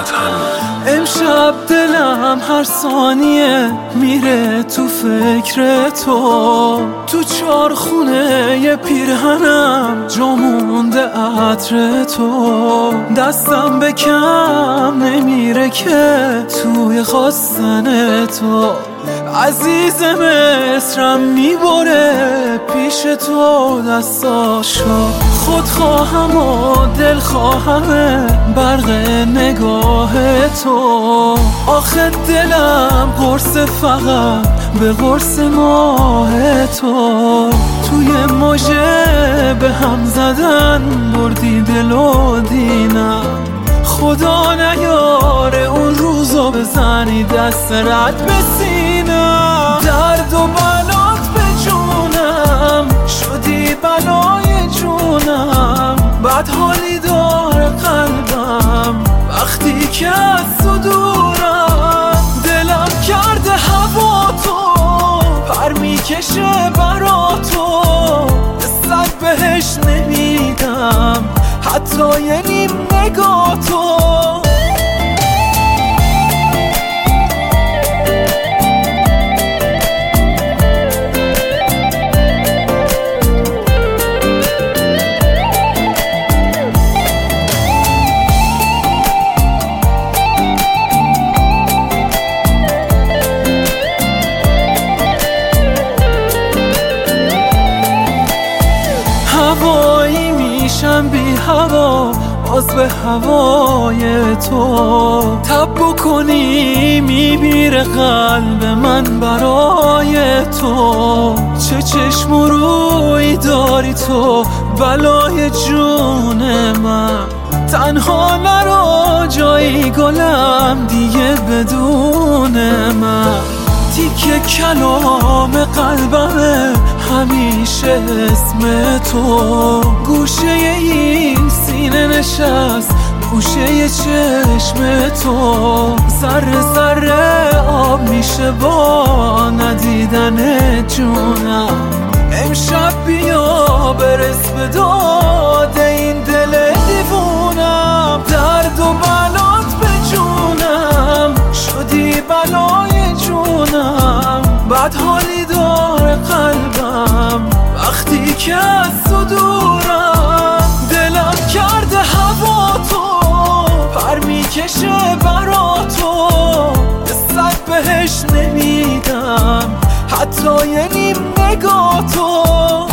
امشب دلم هر ثانیه میره تو فکر تو چارخونه ی پیرهنم جا مونده عطر تو، دستم به کم نمیره که توی خواستن تو. عزیز مصرم میبره پیش تو دستاشو، خودخواهم و دلخواهم برق نگاه تو. آخه دلم قرص فقط به قرص ماه تو. توی موجه به هم زدن بردی دل و دینم، خدا نیاره اون روزو بزنی دست رد به سینم. درد و بلات به جونم شدی بلای جونم، بد حالی داره قلبم وقتی که از تو دورم. دلم کرده هوا تو پر میکشه برا تو، صد بهش نمیدم حتی یه نیم نگاه تو. هوایی میشم بی هوا باز به هوای تو، تب بکنی میمیره قلب من برای تو. چه چشم و روی داری تو بلای جون من، تنها نرو جایی گلم دیگه بدون من. تیکه کلام قلبمه همیشه اسم تو، گوشه این سینه نشست گوشه چشم تو. ذره ذره آب میشه با ندیدن جونم. امشب بیا برس به داد این دل دیوونم. درد و بلات به جونم شدی بلای جونم، بد حالی داره قلبم وقتی که از تو دورم. دلم کرده هوا تو پر میکشه برا تو، صد بهش نمیدم حتی یه نیم نگاه تو.